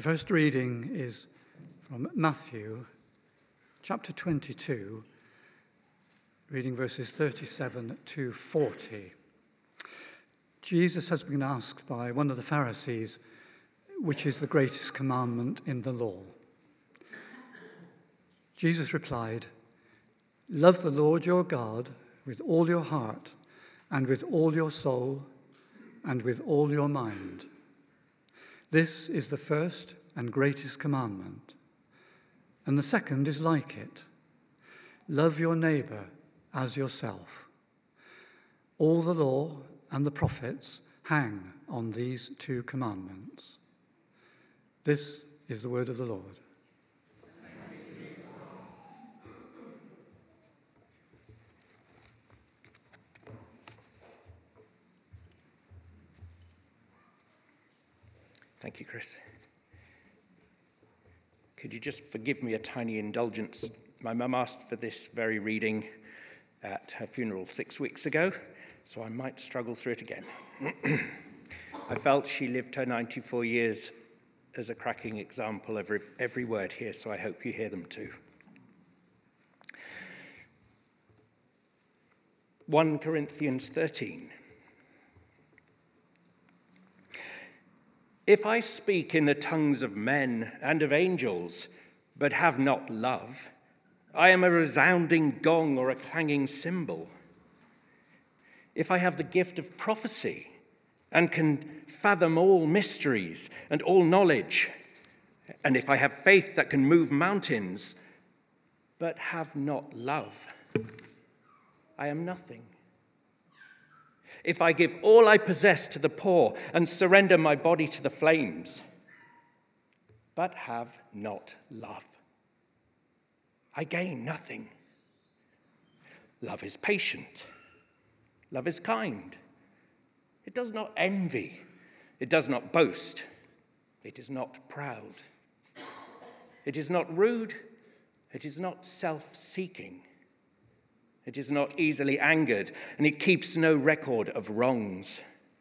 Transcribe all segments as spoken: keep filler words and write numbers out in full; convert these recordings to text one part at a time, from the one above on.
first reading is from Matthew chapter twenty-two, reading verses thirty-seven to forty. Jesus has been asked by one of the Pharisees, which is the greatest commandment in the law. Jesus replied, "Love the Lord your God with all your heart and with all your soul and with all your mind. This is the first and greatest commandment. And the second is like it. Love your neighbor as yourself. All the law and the prophets hang on these two commandments." This is the word of the Lord. Thank you, Chris. Could you just forgive me a tiny indulgence? My mum asked for this very reading at her funeral six weeks ago, so I might struggle through it again. I felt she lived her ninety-four years as a cracking example of every word here, so I hope you hear them too. First Corinthians thirteen. If I speak in the tongues of men and of angels, but have not love, I am a resounding gong or a clanging cymbal. If I have the gift of prophecy and can fathom all mysteries and all knowledge, and if I have faith that can move mountains, but have not love, I am nothing. If I give all I possess to the poor and surrender my body to the flames, but have not love, I gain nothing. Love is patient. Love is kind. It does not envy. It does not boast. It is not proud. It is not rude. It is not self-seeking. It is not easily angered, and it keeps no record of wrongs.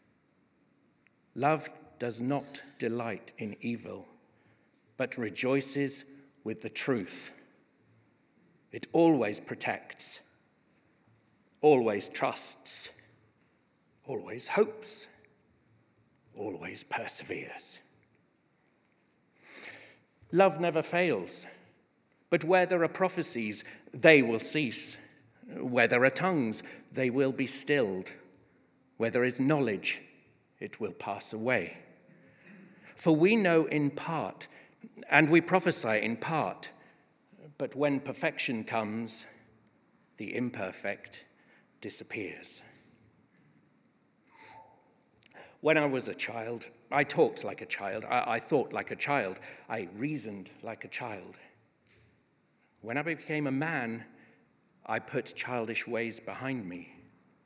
Love does not delight in evil, but rejoices with the truth. It always protects, always trusts, always hopes, always perseveres. Love never fails, but where there are prophecies, they will cease. Where there are tongues, they will be stilled. Where there is knowledge, it will pass away. For we know in part, and we prophesy in part, but when perfection comes, the imperfect disappears. When I was a child, I talked like a child. I, I thought like a child. I reasoned like a child. When I became a man, I put childish ways behind me.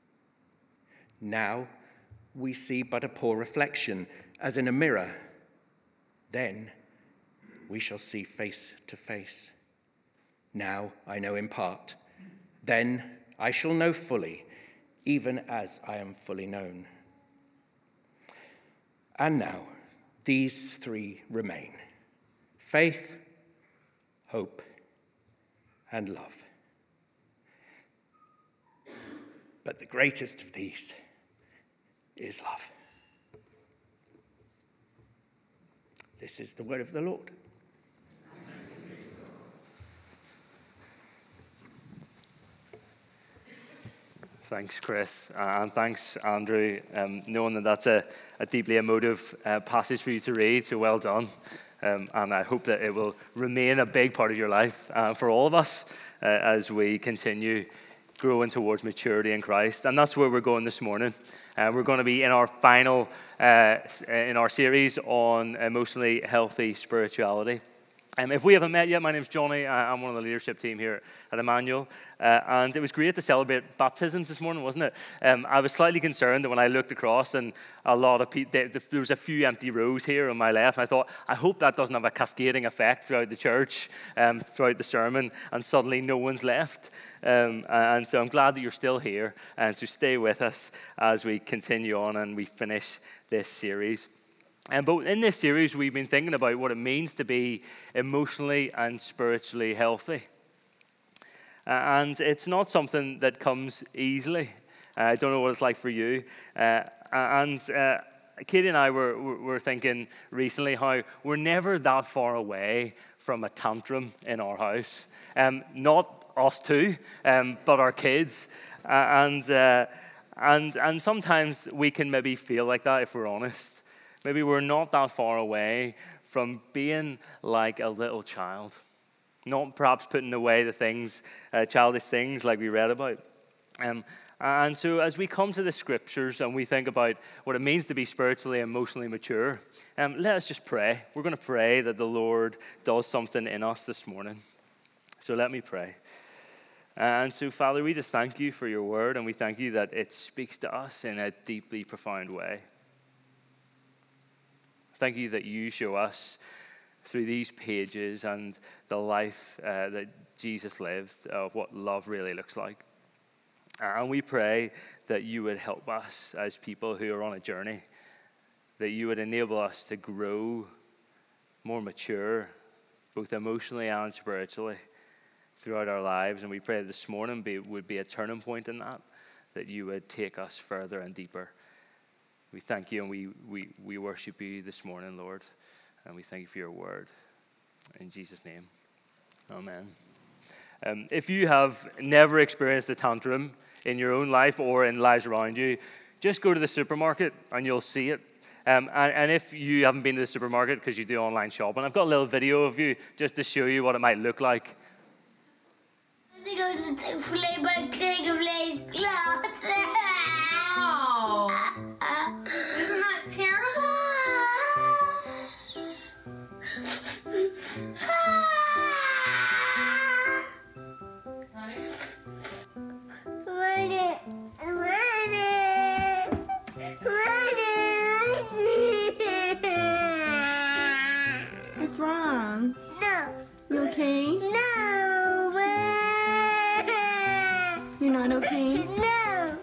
Now we see but a poor reflection, as in a mirror. Then we shall see face to face. Now I know in part. Then I shall know fully, even as I am fully known. And now these three remain: faith, hope, and love. But the greatest of these is love. This is the word of the Lord. Thanks, Chris, and thanks, Andrew. Um, knowing that that's a, a deeply emotive uh, passage for you to read, so well done. Um, and I hope that it will remain a big part of your life uh, for all of us uh, as we continue growing towards maturity in Christ. And that's where we're going this morning. Uh, we're going to be in our final, uh, in our series on emotionally healthy spirituality. Um, if we haven't met yet, my name's Johnny. I'm one of the leadership team here at Emmanuel. Uh, and it was great to celebrate baptisms this morning, wasn't it? Um, I was slightly concerned that when I looked across and a lot of people, there, there was a few empty rows here on my left. And I thought, I hope that doesn't have a cascading effect throughout the church, um, throughout the sermon, and suddenly no one's left. Um, and so I'm glad that you're still here. And so stay with us as we continue on and we finish this series. Um, but in this series, we've been thinking about what it means to be emotionally and spiritually healthy. Uh, and it's not something that comes easily. Uh, I don't know what it's like for you. Uh, and uh, Katie and I were, were thinking recently how we're never that far away from a tantrum in our house. Um, not us two, um, but our kids. Uh, and, uh, and, and sometimes we can maybe feel like that if we're honest. Maybe we're not that far away from being like a little child. Not perhaps putting away the things, uh, childish things like we read about. Um, and so as we come to the scriptures and we think about what it means to be spiritually and emotionally mature, um, let us just pray. We're going to pray that the Lord does something in us this morning. So let me pray. And so, Father, we just thank you for your word, and we thank you that it speaks to us in a deeply profound way. Thank you that you show us through these pages and the life uh, that Jesus lived of what love really looks like. And we pray that you would help us as people who are on a journey, that you would enable us to grow more mature, both emotionally and spiritually, throughout our lives. And we pray that this morning be, would be a turning point in that, that you would take us further and deeper. We thank you and we, we, we worship you this morning, Lord. And we thank you for your word. In Jesus' name, amen. Um, if you have never experienced a tantrum in your own life or in lives around you, just go to the supermarket and you'll see it. Um, and, and if you haven't been to the supermarket because you do online shopping, I've got a little video of you just to show you what it might look like. To go to the Chick-fil-A, but Chick-fil-A's closed. Oh, isn't that terrible? What's wrong? No. You okay? No. You're not okay? No.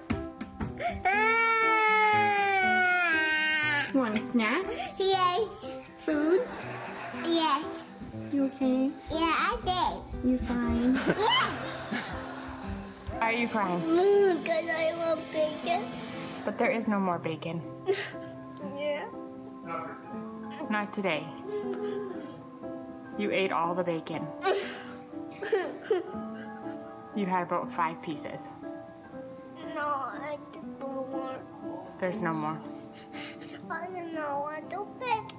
You want a snack? Yes. Food? Yes. You okay? Yeah, I You fine? did. Yes. Why are you crying? Because I want bacon. But there is no more bacon. Yeah. Not today. You ate all the bacon. You had about five pieces. No, I just want more. There's no more. I don't know what to pick.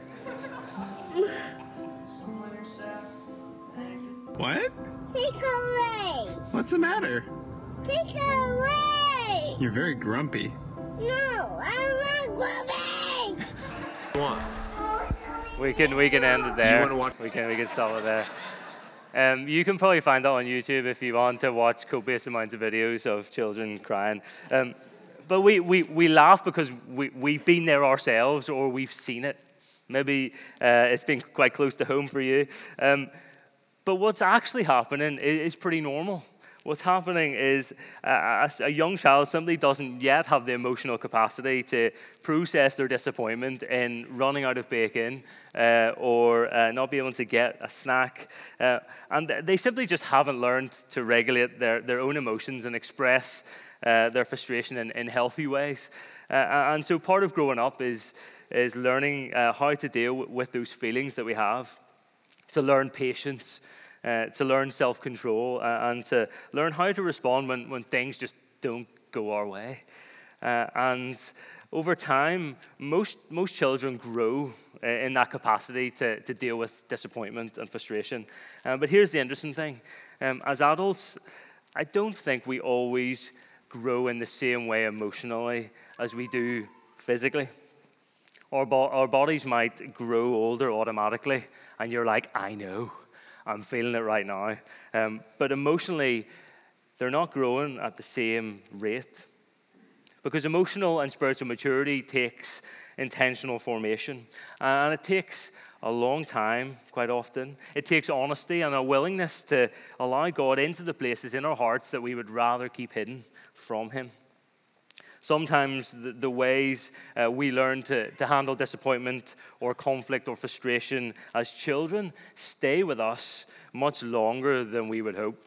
What? Take away. What's the matter? Take away. You're very grumpy. No, I'm not grumpy. Go on. We can we can end it there. You wanna watch- We can we can stop it there. Um, you can probably find that on YouTube if you want to watch copious amounts of videos of children crying. Um, but we, we, we laugh because we, we've been there ourselves or we've seen it. Maybe uh, it's been quite close to home for you. Um, but what's actually happening is pretty normal. What's happening is a, a young child simply doesn't yet have the emotional capacity to process their disappointment in running out of bacon uh, or uh, not being able to get a snack. Uh, and they simply just haven't learned to regulate their, their own emotions and express uh, their frustration in, in healthy ways. Uh, and so part of growing up is, is learning uh, how to deal with those feelings that we have, to learn patience, Uh, to learn self-control uh, and to learn how to respond when, when things just don't go our way. Uh, and over time, most most children grow uh, in that capacity to, to deal with disappointment and frustration. Uh, but here's the interesting thing. Um, as adults, I don't think we always grow in the same way emotionally as we do physically. Our, bo- our bodies might grow older automatically, and you're like, I know. I'm feeling it right now. Um, but emotionally, they're not growing at the same rate. Because emotional and spiritual maturity takes intentional formation. And it takes a long time, quite often. It takes honesty and a willingness to allow God into the places in our hearts that we would rather keep hidden from him. Sometimes the, the ways uh, we learn to, to handle disappointment or conflict or frustration as children stay with us much longer than we would hope.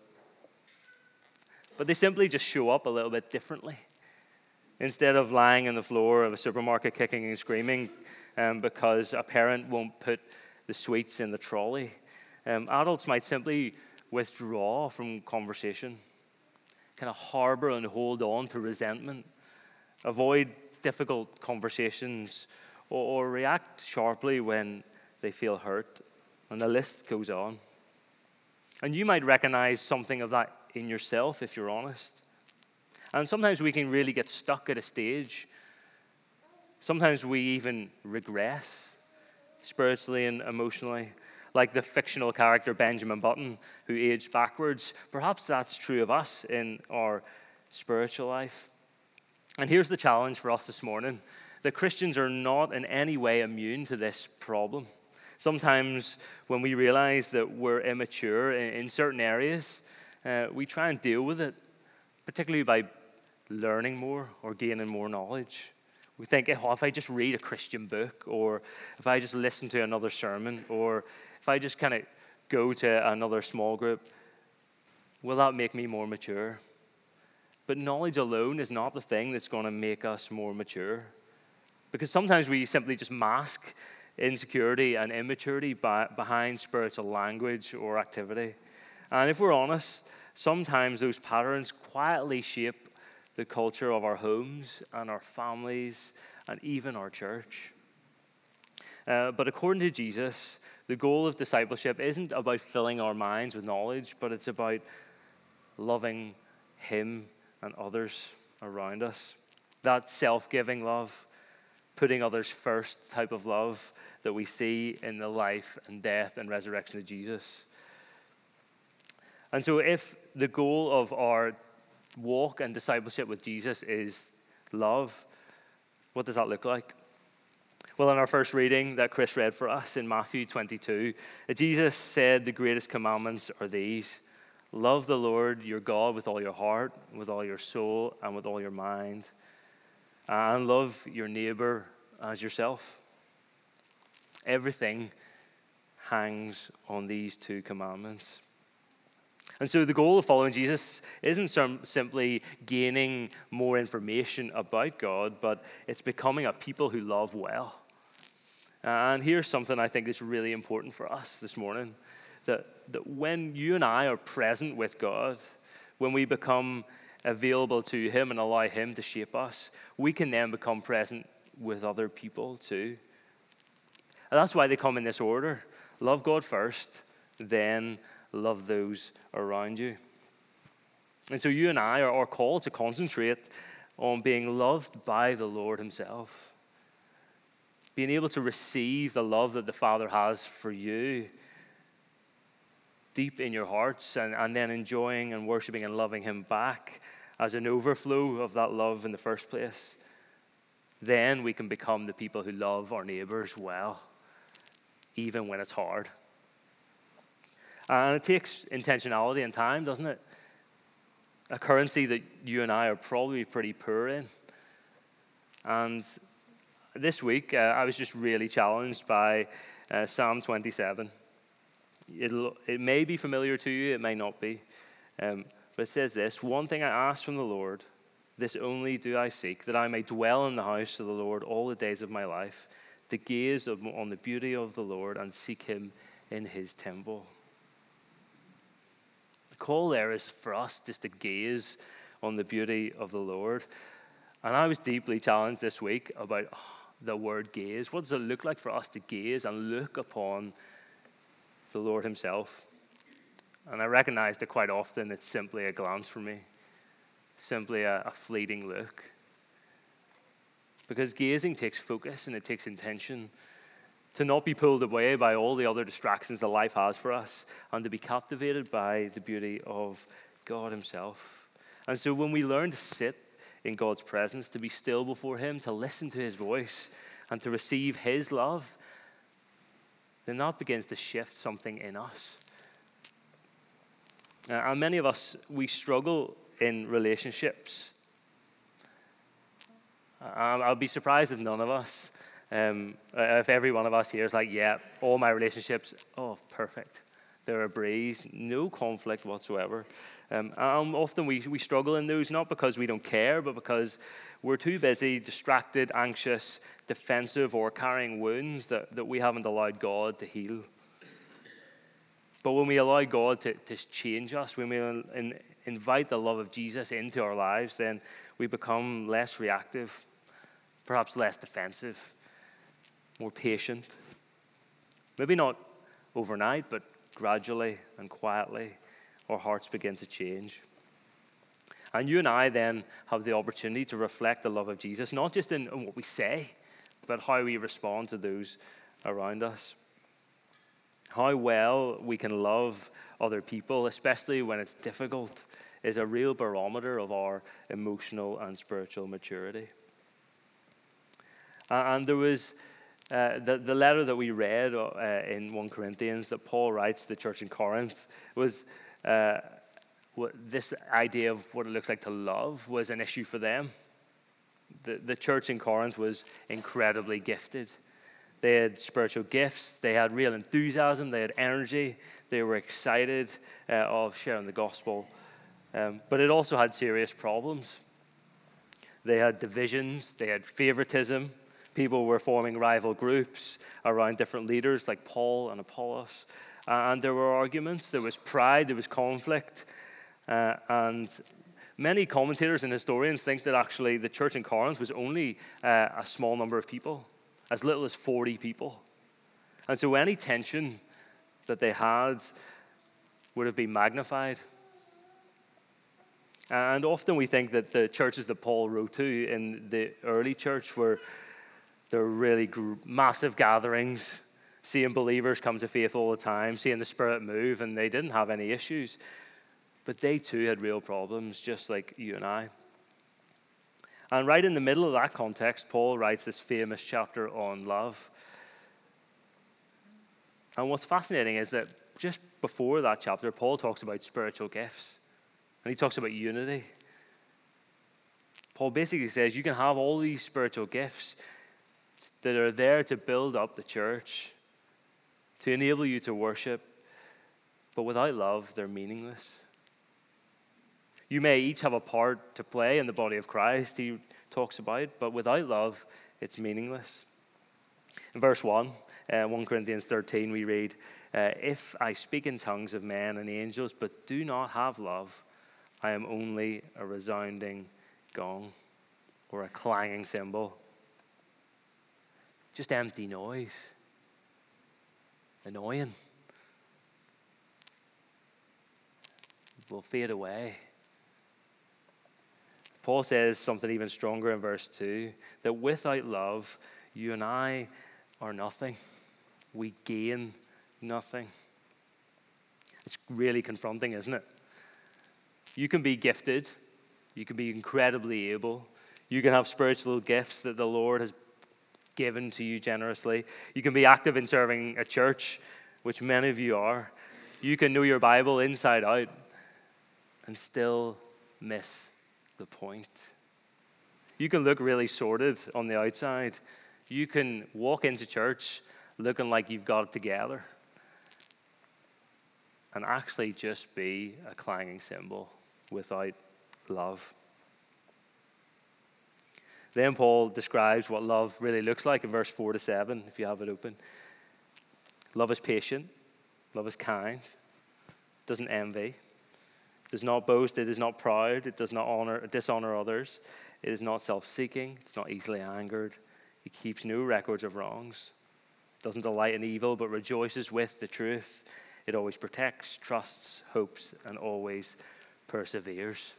But they simply just show up a little bit differently. Instead of lying on the floor of a supermarket kicking and screaming um, because a parent won't put the sweets in the trolley, um, adults might simply withdraw from conversation, kind of harbor and hold on to resentment, avoid difficult conversations, or, or react sharply when they feel hurt. And the list goes on. And you might recognize something of that in yourself if you're honest. And sometimes we can really get stuck at a stage. Sometimes we even regress spiritually and emotionally, like the fictional character Benjamin Button, who aged backwards. Perhaps that's true of us in our spiritual life. And here's the challenge for us this morning. The Christians are not in any way immune to this problem. Sometimes when we realize that we're immature in, in certain areas, uh, we try and deal with it, particularly by learning more or gaining more knowledge. We think, oh, if I just read a Christian book, or if I just listen to another sermon, or if I just kind of go to another small group, will that make me more mature? But knowledge alone is not the thing that's going to make us more mature. Because sometimes we simply just mask insecurity and immaturity by, behind spiritual language or activity. And if we're honest, sometimes those patterns quietly shape the culture of our homes and our families and even our church. Uh, but according to Jesus, the goal of discipleship isn't about filling our minds with knowledge, but it's about loving Him and others around us. That self-giving love, putting others first type of love that we see in the life and death and resurrection of Jesus. And so if the goal of our walk and discipleship with Jesus is love, what does that look like? Well, in our first reading that Chris read for us in Matthew twenty-two, Jesus said the greatest commandments are these: love the Lord your God with all your heart, with all your soul, and with all your mind, and love your neighbor as yourself. Everything hangs on these two commandments. And so the goal of following Jesus isn't some, simply gaining more information about God, but it's becoming a people who love well. And here's something I think is really important for us this morning, that, that when you and I are present with God, when we become available to Him and allow Him to shape us, we can then become present with other people too. And that's why they come in this order. Love God first, then love those around you. And so you and I are, are called to concentrate on being loved by the Lord Himself. Being able to receive the love that the Father has for you deep in your hearts, and, and then enjoying and worshiping and loving Him back as an overflow of that love in the first place. Then we can become the people who love our neighbors well, even when it's hard. And it takes intentionality and time, doesn't it? A currency that you and I are probably pretty poor in. And this week, uh, I was just really challenged by uh, Psalm twenty-seven. It'll, it may be familiar to you, it may not be. Um, but it says this: one thing I ask from the Lord, this only do I seek, that I may dwell in the house of the Lord all the days of my life, to gaze on the beauty of the Lord and seek Him in His temple. The call there is for us just to gaze on the beauty of the Lord. And I was deeply challenged this week about oh, the word gaze. What does it look like for us to gaze and look upon the Lord Himself? And I recognized that quite often it's simply a glance for me, simply a, a fleeting look. Because gazing takes focus and it takes intention to not be pulled away by all the other distractions that life has for us, and to be captivated by the beauty of God Himself. And so when we learn to sit in God's presence, to be still before Him, to listen to His voice, and to receive His love, then that begins to shift something in us. Uh, and many of us, we struggle in relationships. Um, I'll be surprised if none of us, um, if every one of us here is like, yeah, all my relationships, oh, perfect. They're a breeze, no conflict whatsoever. Um, and often we, we struggle in those, not because we don't care, but because we're too busy, distracted, anxious, defensive, or carrying wounds that, that we haven't allowed God to heal. But when we allow God to, to change us, when we in, invite the love of Jesus into our lives, then we become less reactive, perhaps less defensive, more patient. Maybe not overnight, but gradually and quietly, our hearts begin to change. And you and I then have the opportunity to reflect the love of Jesus, not just in, in what we say, but how we respond to those around us. How well we can love other people, especially when it's difficult, is a real barometer of our emotional and spiritual maturity. And there was uh, the, the letter that we read uh, in First Corinthians that Paul writes to the church in Corinth was uh, what, this idea of what it looks like to love was an issue for them. The, the church in Corinth was incredibly gifted. They had spiritual gifts, they had real enthusiasm, they had energy, they were excited uh, of sharing the gospel. Um, but it also had serious problems. They had divisions, they had favoritism. People were forming rival groups around different leaders like Paul and Apollos. Uh, and there were arguments, there was pride, there was conflict. Uh, and many commentators and historians think that actually the church in Corinth was only uh, a small number of people, as little as forty people. And so any tension that they had would have been magnified. And often we think that the churches that Paul wrote to in the early church were there were really gr- massive gatherings, seeing believers come to faith all the time, seeing the Spirit move, and they didn't have any issues. But they too had real problems, just like you and I. And right in the middle of that context, Paul writes this famous chapter on love. And what's fascinating is that just before that chapter, Paul talks about spiritual gifts. And he talks about unity. Paul basically says you can have all these spiritual gifts that are there to build up the church, to enable you to worship, but without love, they're meaningless. You may each have a part to play in the body of Christ, he talks about, but without love, it's meaningless. In verse one, uh, First Corinthians thirteen, we read, uh, if I speak in tongues of men and angels, but do not have love, I am only a resounding gong or a clanging cymbal. Just empty noise. Annoying. Will fade away. Paul says something even stronger in verse two, that without love, you and I are nothing. We gain nothing. It's really confronting, isn't it? You can be gifted. You can be incredibly able. You can have spiritual gifts that the Lord has given to you generously. You can be active in serving a church, which many of you are. You can know your Bible inside out and still miss the point. You can look really sorted on the outside. You can walk into church looking like you've got it together and actually just be a clanging cymbal without love. Then Paul describes what love really looks like in verse four to seven, if you have it open. Love is patient. Love is kind. Doesn't envy. Does not boast. It is not proud. It does not honor, dishonor others. It is not self-seeking. It's not easily angered. It keeps no records of wrongs. It doesn't delight in evil, but rejoices with the truth. It always protects, trusts, hopes, and always perseveres.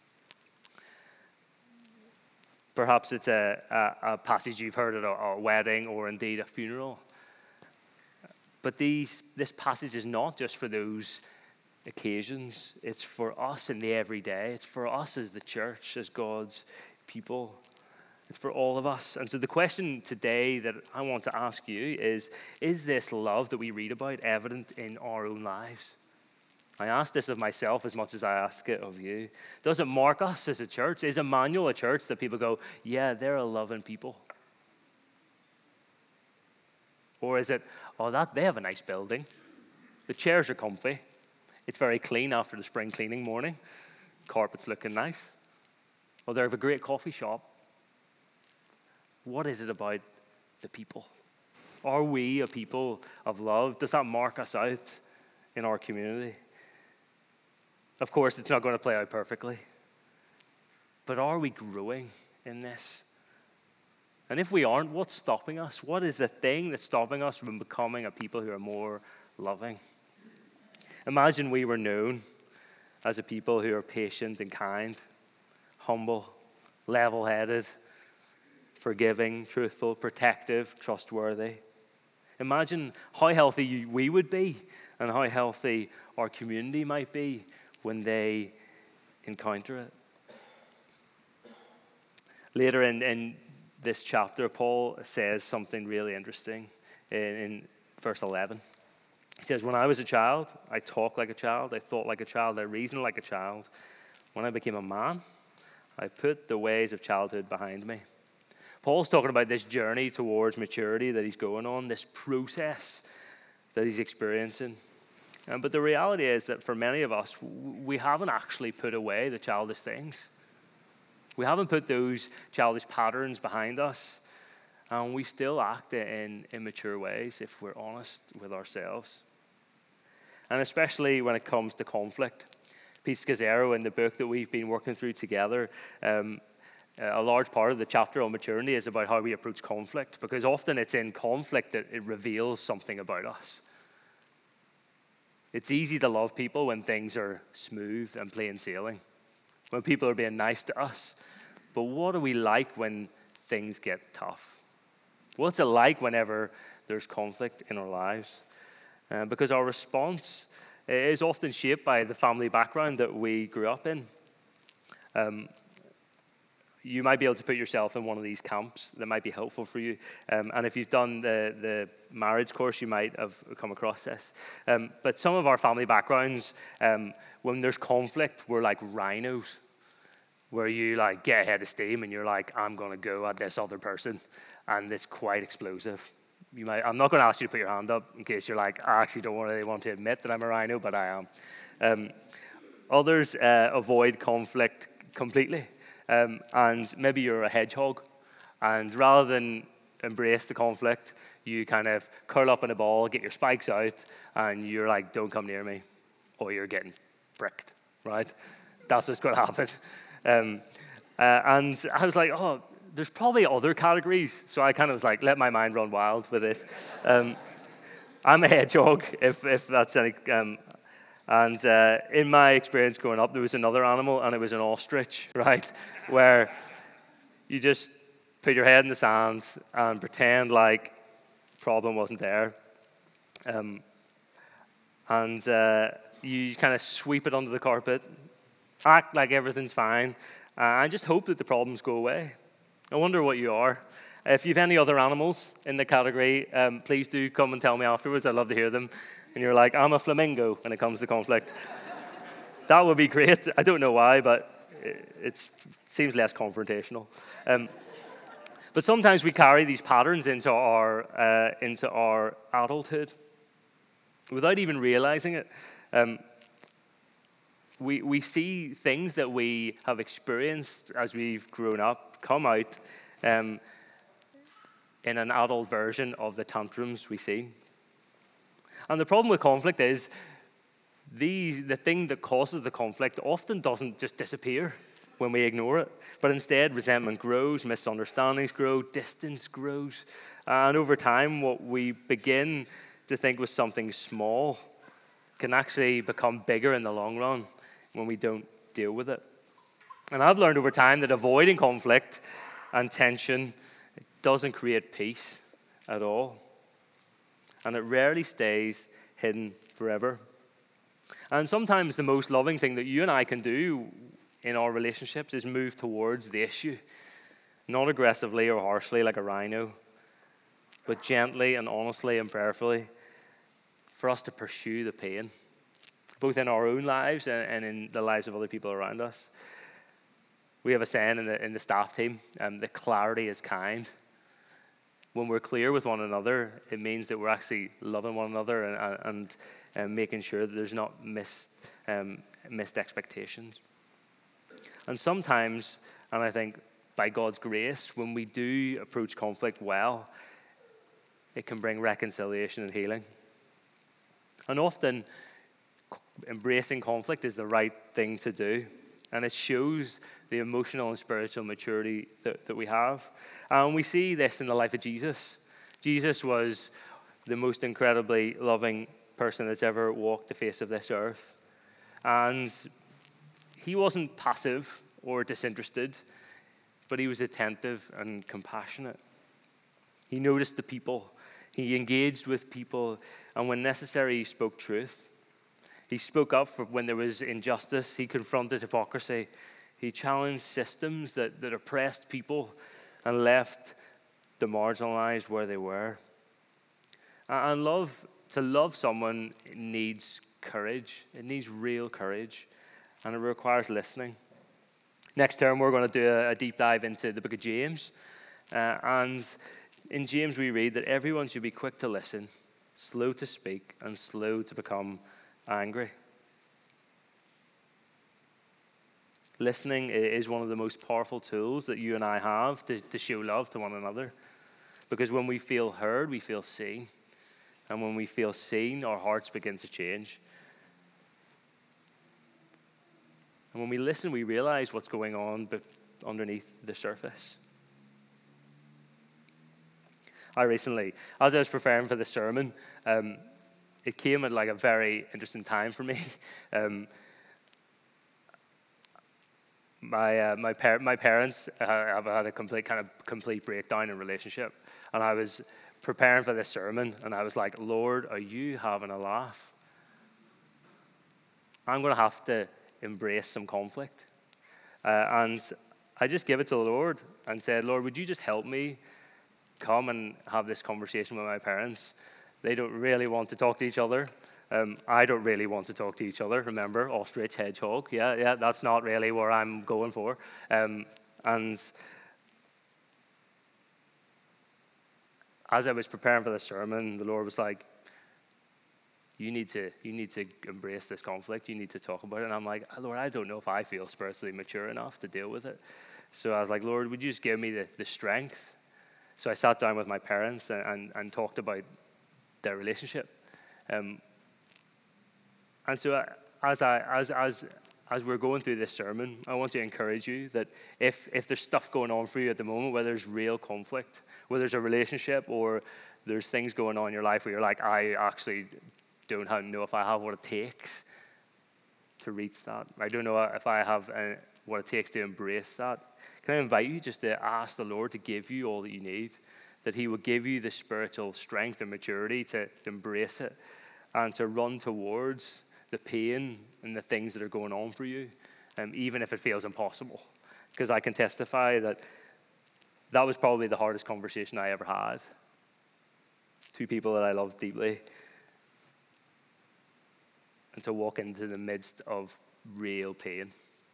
Perhaps it's a, a, a passage you've heard at a, a wedding or indeed a funeral. But these, this passage is not just for those occasions. It's for us in the everyday. It's for us as the church, as God's people. It's for all of us. And so the question today that I want to ask you is, is this love that we read about evident in our own lives? I ask this of myself as much as I ask it of you. Does it mark us as a church? Is Emmanuel a church that people go, yeah, they're a loving people? Or is it, oh, that they have a nice building. The chairs are comfy. It's very clean after the spring cleaning morning. Carpet's looking nice. Or they have a great coffee shop. What is it about the people? Are we a people of love? Does that mark us out in our community? Of course, it's not going to play out perfectly. But are we growing in this? And if we aren't, what's stopping us? What is the thing that's stopping us from becoming a people who are more loving? Imagine we were known as a people who are patient and kind, humble, level-headed, forgiving, truthful, protective, trustworthy. Imagine how healthy we would be and how healthy our community might be when they encounter it. Later in, in this chapter, Paul says something really interesting in, in verse eleven. He says, when I was a child, I talked like a child, I thought like a child, I reasoned like a child. When I became a man, I put the ways of childhood behind me. Paul's talking about this journey towards maturity that he's going on, this process that he's experiencing. Um, but the reality is that for many of us, we haven't actually put away the childish things. We haven't put those childish patterns behind us. And we still act in immature ways if we're honest with ourselves. And especially when it comes to conflict. Pete Scazzero, in the book that we've been working through together, um, a large part of the chapter on maturity is about how we approach conflict, because often it's in conflict that it reveals something about us. It's easy to love people when things are smooth and plain sailing, when people are being nice to us. But what are we like when things get tough? What's it like whenever there's conflict in our lives? Uh, because our response is often shaped by the family background that we grew up in. Um, you might be able to put yourself in one of these camps that might be helpful for you. Um, and if you've done the, the marriage course, you might have come across this. Um, but some of our family backgrounds, um, when there's conflict, we're like rhinos, where you like get ahead of steam and you're like, I'm going to go at this other person. And it's quite explosive. You might, I'm not going to ask you to put your hand up in case you're like, I actually don't really want to admit that I'm a rhino, but I am. Um, others uh, avoid conflict completely. Um, and maybe you're a hedgehog. And rather than embrace the conflict, you kind of curl up in a ball, get your spikes out, and you're like, don't come near me, or you're getting pricked, right? That's what's going to happen. Um, uh, and I was like, oh, there's probably other categories. So I kind of was like, let my mind run wild with this. Um, I'm a hedgehog, if if that's any. Um, and uh, in my experience growing up, there was another animal, and it was an ostrich, right? Where you just put your head in the sand and pretend like the problem wasn't there. Um, and uh, you kind of sweep it under the carpet, act like everything's fine, uh, and just hope that the problems go away. I wonder what you are. If you have any other animals in the category, um, please do come and tell me afterwards. I'd love to hear them. And you're like, I'm a flamingo when it comes to conflict. That would be great. I don't know why, but it seems less confrontational. Um, but sometimes we carry these patterns into our uh, into our adulthood without even realizing it. Um, we we see things that we have experienced as we've grown up come out um, in an adult version of the tantrums we see. And the problem with conflict is these, the thing that causes the conflict often doesn't just disappear when we ignore it, but instead resentment grows, misunderstandings grow, distance grows. And over time, what we begin to think was something small can actually become bigger in the long run when we don't deal with it. And I've learned over time that avoiding conflict and tension doesn't create peace at all. And it rarely stays hidden forever. And sometimes the most loving thing that you and I can do in our relationships is move towards the issue. Not aggressively or harshly like a rhino, but gently and honestly and prayerfully for us to pursue the pain. both in our own lives and, and in the lives of other people around us. We have a saying in the, in the staff team, um, that clarity is kind. When we're clear with one another, it means that we're actually loving one another and, and, and making sure that there's not missed, um, missed expectations. And sometimes, and I think by God's grace, when we do approach conflict well, it can bring reconciliation and healing. And often, embracing conflict is the right thing to do. And it shows the emotional and spiritual maturity that, that we have. And we see this in the life of Jesus. Jesus was the most incredibly loving person that's ever walked the face of this earth. And he wasn't passive or disinterested, but he was attentive and compassionate. He noticed the people. He engaged with people. And when necessary, he spoke truth. He spoke up for when there was injustice. He confronted hypocrisy. He challenged systems that, that oppressed people and left the marginalized where they were. And love, to love someone needs courage. It needs real courage. And it requires listening. Next term, we're going to do a, a deep dive into the book of James. Uh, and in James, we read that everyone should be quick to listen, slow to speak, and slow to become angry. Listening is one of the most powerful tools that you and I have to, to show love to one another. Because when we feel heard, we feel seen. And when we feel seen, our hearts begin to change. And when we listen, we realize what's going on underneath the surface. I recently, as I was preparing for the sermon, um, it came at like a very interesting time for me. Um, my uh, my, par- my parents uh, have had a complete kind of complete breakdown in relationship, and I was preparing for this sermon, and I was like, Lord, are you having a laugh? I'm going to have to embrace some conflict, uh, and I just gave it to the Lord and said, Lord, would you just help me come and have this conversation with my parents? They don't really want to talk to each other. Um, I don't really want to talk to each other. Remember, ostrich, hedgehog. Yeah, yeah, that's not really where I'm going for. Um, and as I was preparing for the sermon, the Lord was like, you need to you need to embrace this conflict. You need to talk about it. And I'm like, Lord, I don't know if I feel spiritually mature enough to deal with it. So I was like, Lord, would you just give me the, the strength? So I sat down with my parents and, and, and talked about their relationship. Um, and so I, as I as as as we're going through this sermon, I want to encourage you that if if there's stuff going on for you at the moment, whether there's real conflict, whether there's a relationship or there's things going on in your life where you're like, I actually don't have, know if I have what it takes to reach that. I don't know if I have uh, what it takes to embrace that. Can I invite you just to ask the Lord to give you all that you need, that he will give you the spiritual strength and maturity to, to embrace it and to run towards the pain and the things that are going on for you, um, even if it feels impossible. Because I can testify that that was probably the hardest conversation I ever had. Two people that I love deeply. And to walk into the midst of real pain.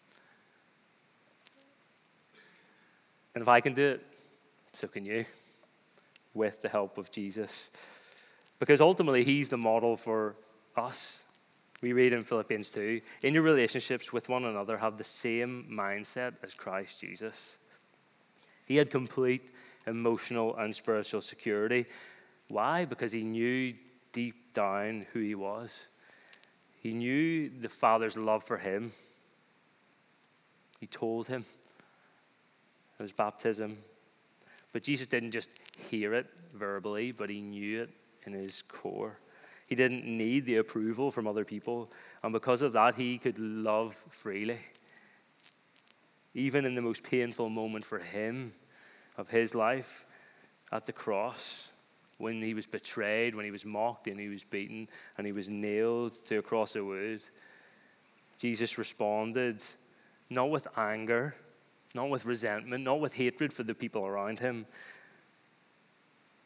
And if I can do it, so can you, with the help of Jesus. Because ultimately, he's the model for us. We read in Philippians two, in your relationships with one another, have the same mindset as Christ Jesus. He had complete emotional and spiritual security. Why? Because he knew deep down who he was. He knew the Father's love for him. He told him at his baptism. But Jesus didn't just hear it verbally, but he knew it in his core. He didn't need the approval from other people. And because of that, he could love freely. Even in the most painful moment for him of his life, at the cross, when he was betrayed, when he was mocked and he was beaten and he was nailed to a cross of wood, Jesus responded not with anger, not with resentment, not with hatred for the people around him,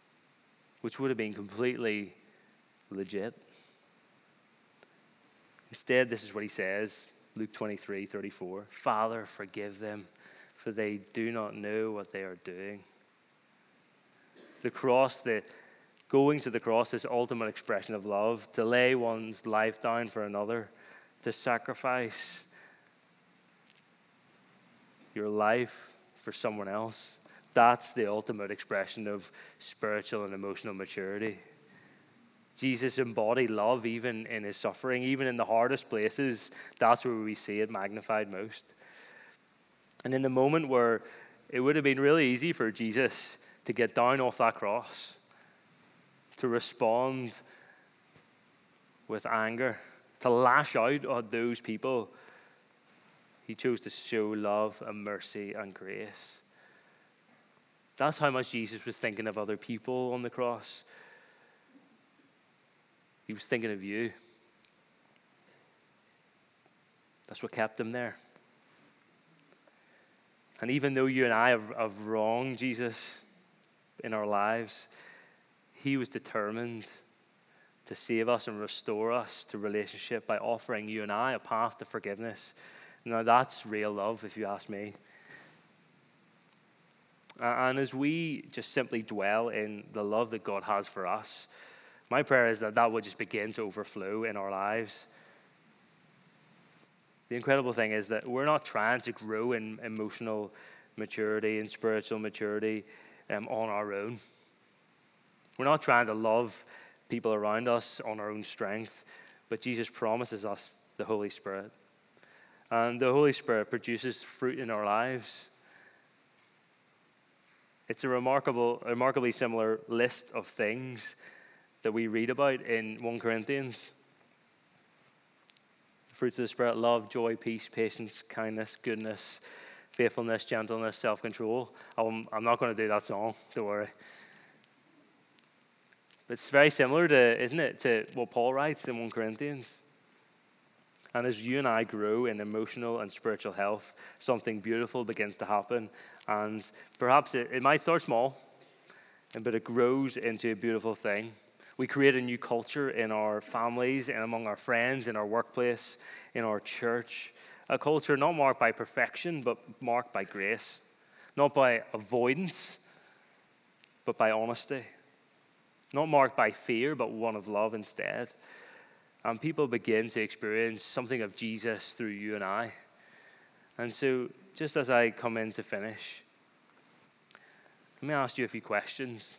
which would have been completely legit. Instead, this is what he says, Luke twenty-three thirty-four. Father, forgive them, for they do not know what they are doing. The cross, the going to the cross, this ultimate expression of love, to lay one's life down for another, to sacrifice your life for someone else. That's the ultimate expression of spiritual and emotional maturity. Jesus embodied love even in his suffering, even in the hardest places. That's where we see it magnified most. And in the moment where it would have been really easy for Jesus to get down off that cross, to respond with anger, to lash out at those people, he chose to show love and mercy and grace. That's how much Jesus was thinking of other people on the cross. He was thinking of you. That's what kept him there. And even though you and I have, have wronged Jesus in our lives, he was determined to save us and restore us to relationship by offering you and I a path to forgiveness. Now that's real love, if you ask me. And as we just simply dwell in the love that God has for us, my prayer is that that would just begin to overflow in our lives. The incredible thing is that we're not trying to grow in emotional maturity and spiritual maturity um, on our own. We're not trying to love people around us on our own strength, but Jesus promises us the Holy Spirit. And the Holy Spirit produces fruit in our lives. It's a remarkable, remarkably similar list of things that we read about in First Corinthians. Fruits of the Spirit: love, joy, peace, patience, kindness, goodness, faithfulness, gentleness, self-control. I'm, I'm not going to do that song, don't worry. It's very similar to, isn't it, to what Paul writes in First Corinthians. And as you and I grow in emotional and spiritual health, something beautiful begins to happen. And perhaps it, it might start small, but it grows into a beautiful thing. We create a new culture in our families and among our friends, in our workplace, in our church. A culture not marked by perfection, but marked by grace. Not by avoidance, but by honesty. Not marked by fear, but one of love instead. And people begin to experience something of Jesus through you and I. And so, just as I come in to finish, let me ask you a few questions.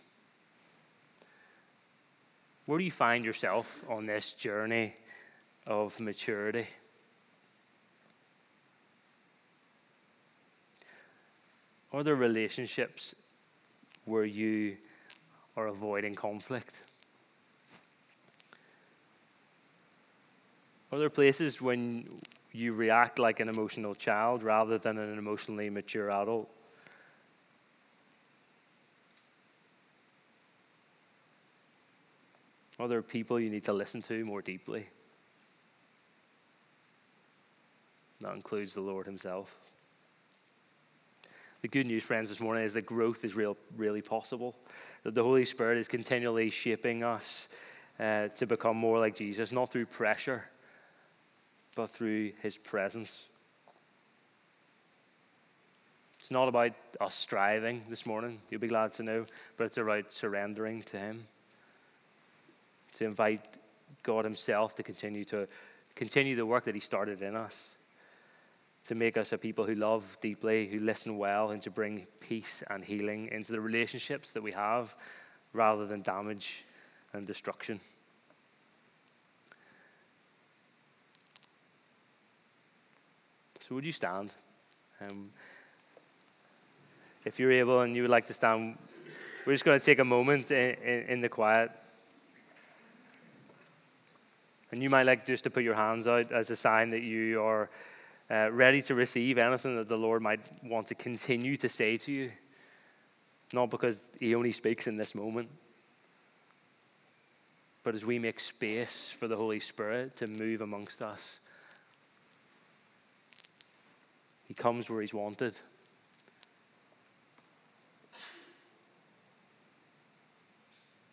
Where do you find yourself on this journey of maturity? Are there relationships where you are avoiding conflict? Are there places when you react like an emotional child rather than an emotionally mature adult? Are there people you need to listen to more deeply? That includes the Lord himself. The good news, friends, this morning is that growth is real, really possible. That the Holy Spirit is continually shaping us uh, to become more like Jesus, not through pressure, but through his presence. It's not about us striving this morning, you'll be glad to know, but it's about surrendering to him. To invite God himself to continue to continue the work that he started in us. To make us a people who love deeply, who listen well, and to bring peace and healing into the relationships that we have rather than damage and destruction. So would you stand? Um, if you're able and you would like to stand, we're just going to take a moment in, in, in the quiet. And you might like just to put your hands out as a sign that you are uh, ready to receive anything that the Lord might want to continue to say to you. Not because he only speaks in this moment, but as we make space for the Holy Spirit to move amongst us. He comes where he's wanted.